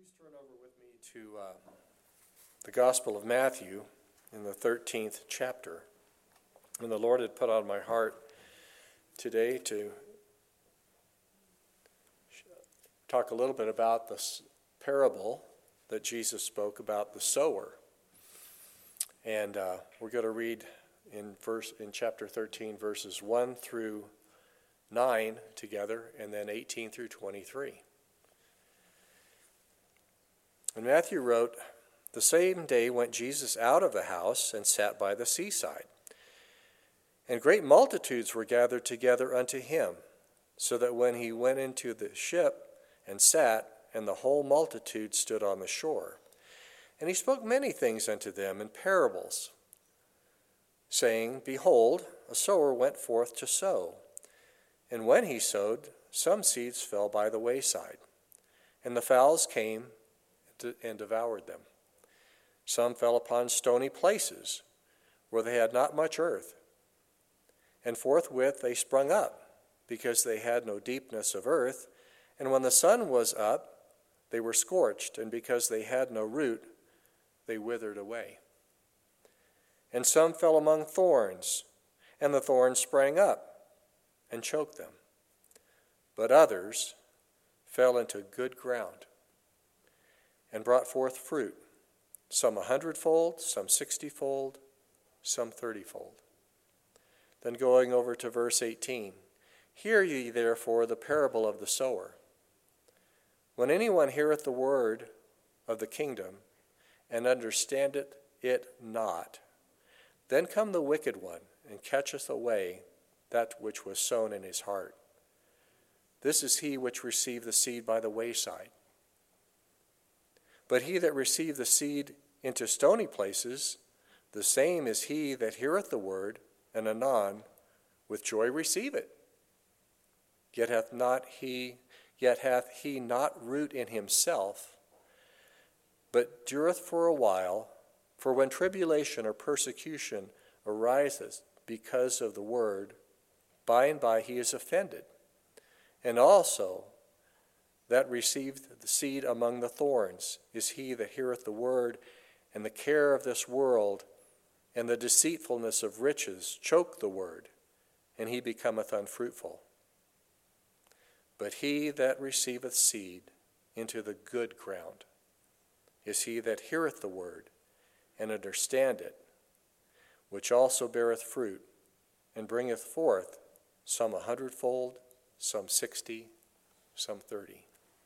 Please turn over with me to the Gospel of Matthew in the 13th chapter. And the Lord had put on my heart today to talk a little bit about this parable that Jesus spoke about the sower. And we're going to read in chapter 13, verses 1 through 9 together, and then 18 through 23. And Matthew wrote, "The same day went Jesus out of the house and sat by the seaside. And great multitudes were gathered together unto him, so that when he went into the ship and sat, and the whole multitude stood on the shore. And he spoke many things unto them in parables, saying, Behold, a sower went forth to sow. And when he sowed, some seeds fell by the wayside, and the fowls came and devoured them. Some fell upon stony places, where they had not much earth. And forthwith they sprung up, because they had no deepness of earth. And when the sun was up, they were scorched, and because they had no root, they withered away. And some fell among thorns, and the thorns sprang up and choked them. But others fell into good ground, and brought forth fruit, some 100-fold, some 60-fold, some 30-fold. Then going over to verse 18, Hear ye therefore the parable of the sower. When anyone heareth the word of the kingdom, and understandeth it not, then come the wicked one, and catcheth away that which was sown in his heart. This is he which received the seed by the wayside. But he that received the seed into stony places, the same is he that heareth the word, and anon with joy receive it. Yet hath he not root in himself, but dureth for a while. For when tribulation or persecution arises because of the word, by and by he is offended. And also that received the seed among the thorns is he that heareth the word, and the care of this world and the deceitfulness of riches choke the word, and he becometh unfruitful. But he that receiveth seed into the good ground is he that heareth the word, and understand it, which also beareth fruit, and bringeth forth some 100-fold, some 60, some 30.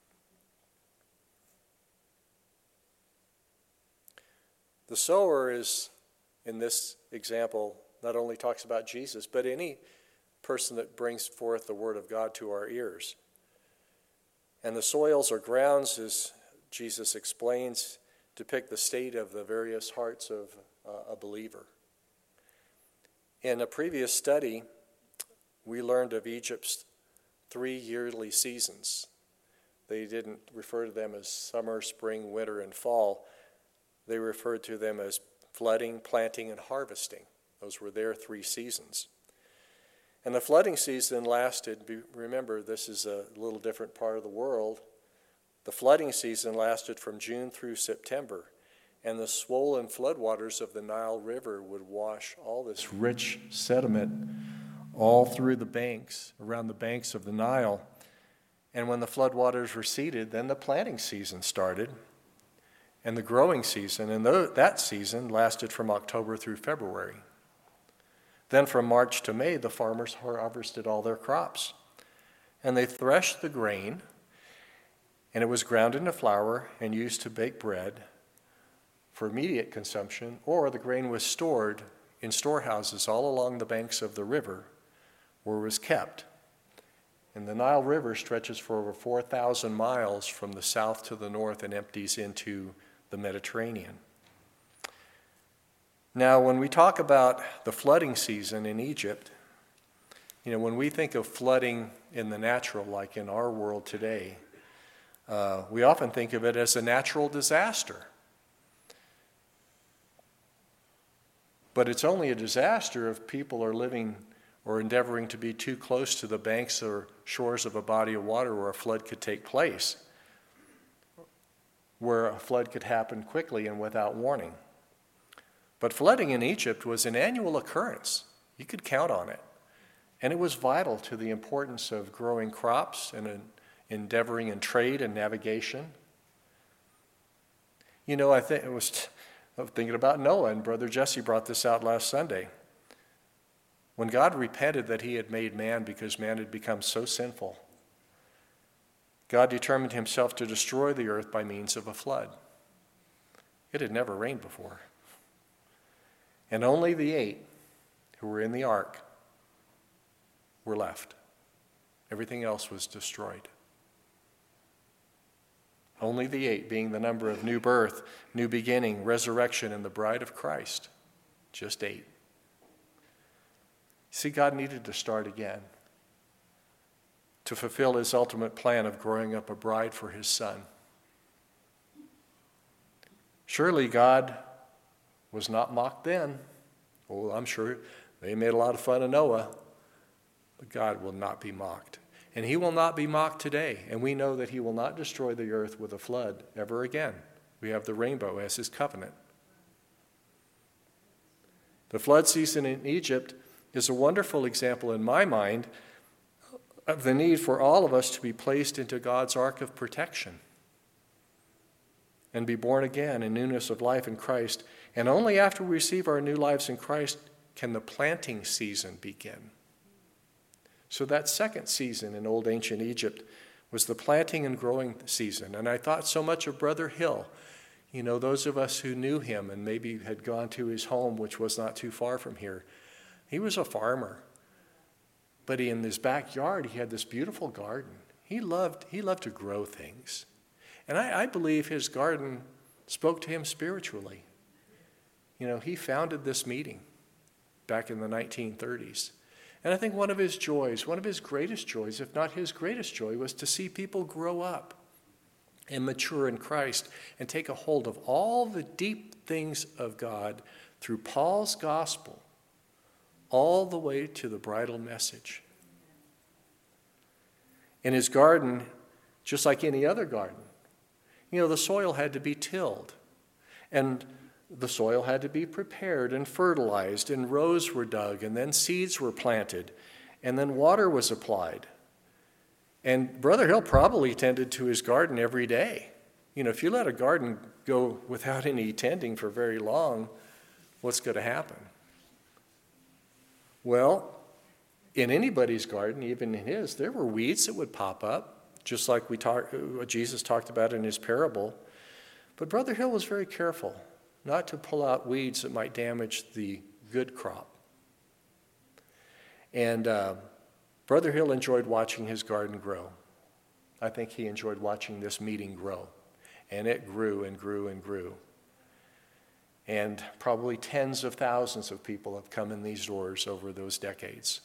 The sower is, in this example, not only talks about Jesus, but any person that brings forth the word of God to our ears. And the soils or grounds, as Jesus explains, depict the state of the various hearts of a believer. In a previous study, we learned of Egypt's 3 yearly seasons. They didn't refer to them as summer, spring, winter, and fall. They referred to them as flooding, planting, and harvesting. Those were their 3 seasons. And the flooding season lasted, remember, this is a little different part of the world. The flooding season lasted from June through September, and the swollen floodwaters of the Nile River would wash all this rich sediment all through the banks, around the banks of the Nile. And when the floodwaters receded, then the planting season started, and the growing season, and that season lasted from October through February. Then from March to May, the farmers harvested all their crops, and they threshed the grain, and it was ground into flour and used to bake bread for immediate consumption, or the grain was stored in storehouses all along the banks of the river where it was kept. And the Nile River stretches for over 4,000 miles from the south to the north and empties into the Mediterranean. Now, when we talk about the flooding season in Egypt, when we think of flooding in the natural, like in our world today, we often think of it as a natural disaster. But it's only a disaster if people are living or endeavoring to be too close to the banks or shores of a body of water where a flood could take place. where a flood could happen quickly and without warning. But flooding in Egypt was an annual occurrence. You could count on it. And it was vital to the importance of growing crops and endeavoring in trade and navigation. You know, I was thinking about Noah, and Brother Jesse brought this out last Sunday. When God repented that he had made man because man had become so sinful, God determined himself to destroy the earth by means of a flood. It had never rained before. And only the 8 who were in the ark were left. Everything else was destroyed. Only the 8 being the number of new birth, new beginning, resurrection, and the bride of Christ. Just 8. See, God needed to start again to fulfill his ultimate plan of growing up a bride for his son. Surely God was not mocked then. Oh, I'm sure they made a lot of fun of Noah, but God will not be mocked. And he will not be mocked today. And we know that he will not destroy the earth with a flood ever again. We have the rainbow as his covenant. The flood season in Egypt is a wonderful example in my mind of the need for all of us to be placed into God's ark of protection and be born again in newness of life in Christ. And only after we receive our new lives in Christ can the planting season begin. So that second season in old ancient Egypt was the planting and growing season. And I thought so much of Brother Hill. You know, those of us who knew him and maybe had gone to his home, which was not too far from here. He was a farmer. But in his backyard, he had this beautiful garden. He loved to grow things. And I believe his garden spoke to him spiritually. You know, he founded this meeting back in the 1930s. And I think one of his joys, one of his greatest joys, if not his greatest joy, was to see people grow up and mature in Christ and take a hold of all the deep things of God through Paul's gospel, all the way to the bridal message. In his garden, just like any other garden, you know, the soil had to be tilled, and the soil had to be prepared and fertilized, and rows were dug, and then seeds were planted, and then water was applied. And Brother Hill probably tended to his garden every day. You know, if you let a garden go without any tending for very long, what's going to happen? Well, in anybody's garden, even in his, there were weeds that would pop up, just like Jesus talked about in his parable. But Brother Hill was very careful not to pull out weeds that might damage the good crop. And Brother Hill enjoyed watching his garden grow. I think he enjoyed watching this meeting grow. And it grew and grew and grew. And probably tens of thousands of people have come in these doors over those decades.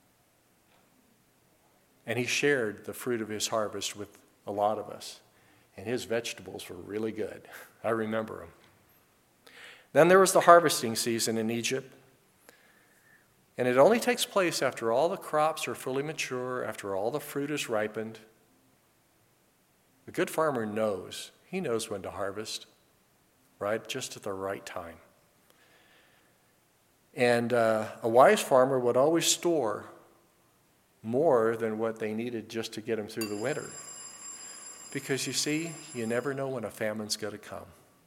And he shared the fruit of his harvest with a lot of us. And his vegetables were really good. I remember them. Then there was the harvesting season in Egypt. And it only takes place after all the crops are fully mature, after all the fruit is ripened. The good farmer knows. He knows when to harvest, right? Just at the right time. And a wise farmer would always store more than what they needed just to get them through the winter. Because you see, you never know when a famine's going to come.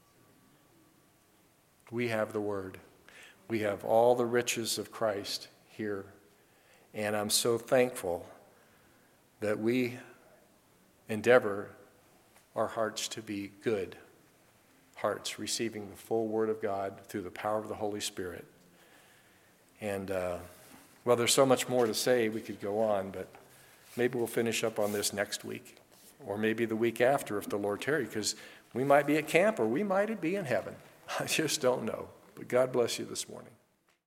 We have the Word. We have all the riches of Christ here. And I'm so thankful that we endeavor our hearts to be good hearts, receiving the full Word of God through the power of the Holy Spirit. And, well, there's so much more to say. We could go on, but maybe we'll finish up on this next week, or maybe the week after if the Lord tarry, because we might be at camp or we might be in heaven. I just don't know. But God bless you this morning.